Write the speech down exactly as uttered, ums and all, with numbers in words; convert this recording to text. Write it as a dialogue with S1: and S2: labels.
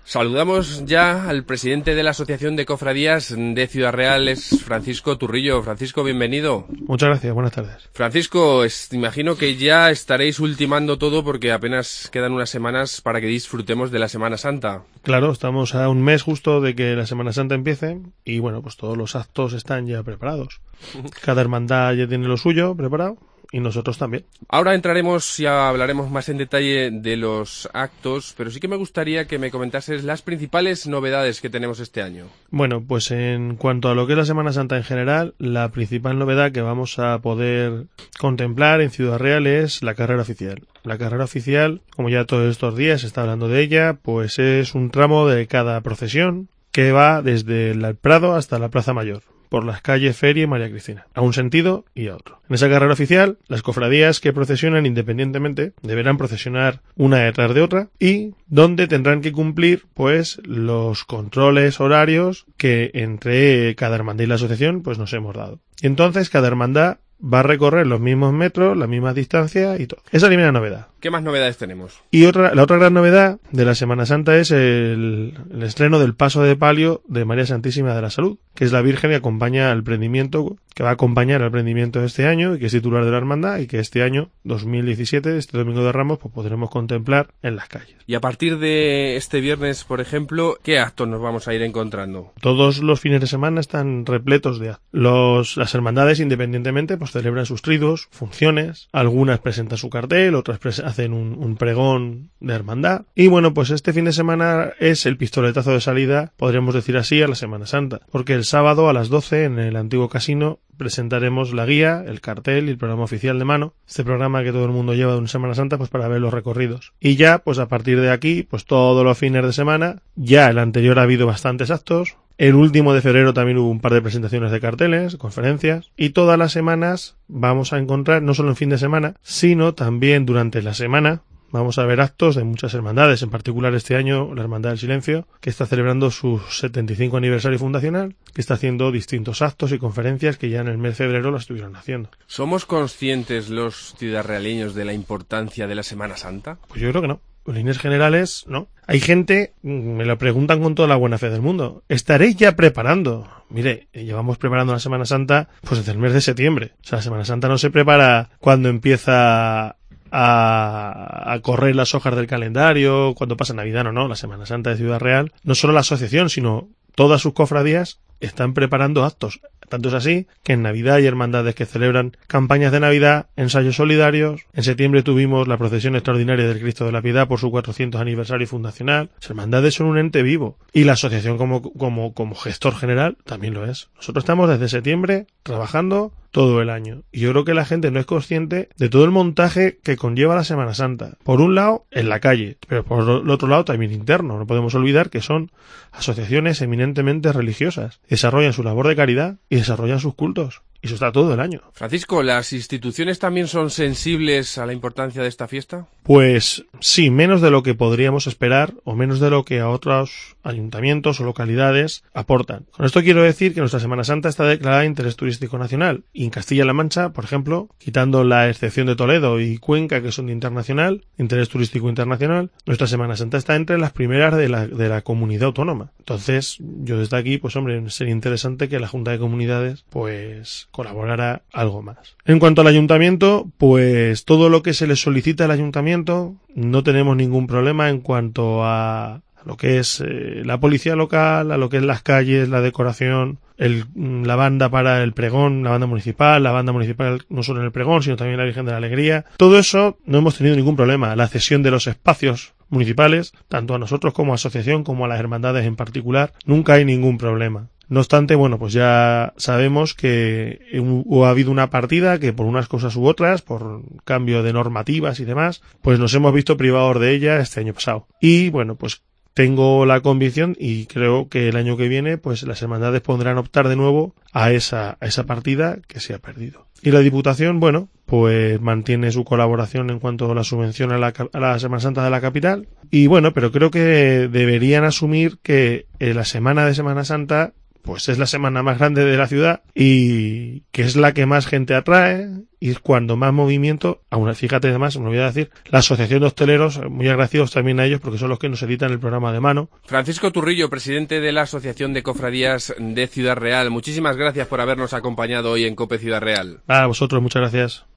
S1: Saludamos ya al presidente de la Asociación de Cofradías de Ciudad Real, es Francisco Turrillo. Francisco, bienvenido.
S2: Muchas gracias, buenas tardes.
S1: Francisco, es, imagino que ya estaréis ultimando todo porque apenas quedan unas semanas para que disfrutemos de la Semana Santa.
S2: Claro, estamos a un mes justo de que la Semana Santa empiece y bueno, pues todos los actos están ya preparados. Cada hermandad ya tiene lo suyo preparado. Y nosotros también.
S1: Ahora entraremos y hablaremos más en detalle de los actos, pero sí que me gustaría que me comentases las principales novedades que tenemos este año.
S2: Bueno, pues en cuanto a lo que es la Semana Santa en general, la principal novedad que vamos a poder contemplar en Ciudad Real es la carrera oficial. La carrera oficial, como ya todos estos días se está hablando de ella, pues es un tramo de cada procesión que va desde el Prado hasta la Plaza Mayor, por las calles Feria y María Cristina, a un sentido y a otro. En esa carrera oficial, las cofradías que procesionan independientemente deberán procesionar una detrás de otra y donde tendrán que cumplir pues los controles horarios que entre cada hermandad y la asociación pues nos hemos dado. Entonces cada hermandad va a recorrer los mismos metros, la misma distancia y todo. Esa es la primera novedad.
S1: ¿Qué más novedades tenemos?
S2: Y otra, la otra gran novedad de la Semana Santa es el, el estreno del paso de palio de María Santísima de la Salud, que es la Virgen que acompaña al prendimiento, que va a acompañar al prendimiento de este año y que es titular de la hermandad y que este año, dos mil diecisiete, este Domingo de Ramos, pues podremos contemplar en las calles.
S1: Y a partir de este viernes, por ejemplo, ¿qué actos nos vamos a ir encontrando?
S2: Todos los fines de semana están repletos de actos. Los, las hermandades, independientemente, pues celebran sus triduos, funciones, algunas presentan su cartel, otras presentan hacen un, un pregón de hermandad. Y bueno, pues este fin de semana es el pistoletazo de salida, podríamos decir así, a la Semana Santa. Porque el sábado a las doce en el antiguo casino presentaremos la guía, el cartel y el programa oficial de mano. Este programa que todo el mundo lleva de una Semana Santa pues para ver los recorridos. Y ya, pues a partir de aquí, pues todos los fines de semana, ya el anterior ha habido bastantes actos. El último de febrero también hubo un par de presentaciones de carteles, conferencias, y todas las semanas vamos a encontrar, no solo en fin de semana, sino también durante la semana, vamos a ver actos de muchas hermandades, en particular este año la Hermandad del Silencio, que está celebrando su setenta y cinco aniversario fundacional, que está haciendo distintos actos y conferencias que ya en el mes de febrero lo estuvieron haciendo.
S1: ¿Somos conscientes los ciudadraleños de la importancia de la Semana Santa?
S2: Pues yo creo que no. En líneas generales, no. Hay gente, me lo preguntan con toda la buena fe del mundo, ¿estaréis ya preparando? Mire, llevamos preparando la Semana Santa pues desde el mes de septiembre. O sea, la Semana Santa no se prepara cuando empieza a, a correr las hojas del calendario, cuando pasa Navidad, no, no. La Semana Santa de Ciudad Real, no solo la asociación, sino todas sus cofradías están preparando actos. Tanto es así que en Navidad hay hermandades que celebran campañas de Navidad, ensayos solidarios. En septiembre tuvimos la procesión extraordinaria del Cristo de la Piedad por su cuatrocientos aniversario fundacional. Las hermandades son un ente vivo y la asociación como, como, como gestor general también lo es. Nosotros estamos desde septiembre trabajando todo el año. Y yo creo que la gente no es consciente de todo el montaje que conlleva la Semana Santa. Por un lado, en la calle, pero por el otro lado también interno. No podemos olvidar que son asociaciones eminentemente religiosas. Desarrollan su labor de caridad y desarrollan sus cultos. Y eso está todo el año.
S1: Francisco, ¿las instituciones también son sensibles a la importancia de esta fiesta?
S2: Pues sí, menos de lo que podríamos esperar o menos de lo que a otros ayuntamientos o localidades aportan. Con esto quiero decir que nuestra Semana Santa está declarada de interés turístico nacional. Y en Castilla-La Mancha, por ejemplo, quitando la excepción de Toledo y Cuenca, que son de internacional, interés turístico internacional, nuestra Semana Santa está entre las primeras de la, de la comunidad autónoma. Entonces, yo desde aquí, pues hombre, sería interesante que la Junta de Comunidades, pues colaborara algo más. En cuanto al ayuntamiento, pues todo lo que se le solicita al ayuntamiento, no tenemos ningún problema en cuanto a, a lo que es eh, la policía local, a lo que es las calles, la decoración, el, la banda para el pregón, la banda municipal, la banda municipal no solo en el pregón, sino también la Virgen de la Alegría. Todo eso no hemos tenido ningún problema. La cesión de los espacios municipales, tanto a nosotros como asociación, como a las hermandades en particular, nunca hay ningún problema. No obstante, bueno, pues ya sabemos que ha habido una partida que por unas cosas u otras, por cambio de normativas y demás, pues nos hemos visto privados de ella este año pasado. Y bueno, pues tengo la convicción y creo que el año que viene, pues las hermandades podrán optar de nuevo a esa, a esa partida que se ha perdido. Y la Diputación, bueno, pues mantiene su colaboración en cuanto a la subvención a la, a la Semana Santa de la capital. Y bueno, pero creo que deberían asumir que eh, la semana de Semana Santa pues es la semana más grande de la ciudad y que es la que más gente atrae y es cuando más movimiento, aún fíjate además, me voy a decir, la Asociación de Hosteleros, muy agradecidos también a ellos porque son los que nos editan el programa de mano.
S1: Francisco Turrillo, presidente de la Asociación de Cofradías de Ciudad Real, muchísimas gracias por habernos acompañado hoy en COPE Ciudad Real.
S2: A vosotros, muchas gracias.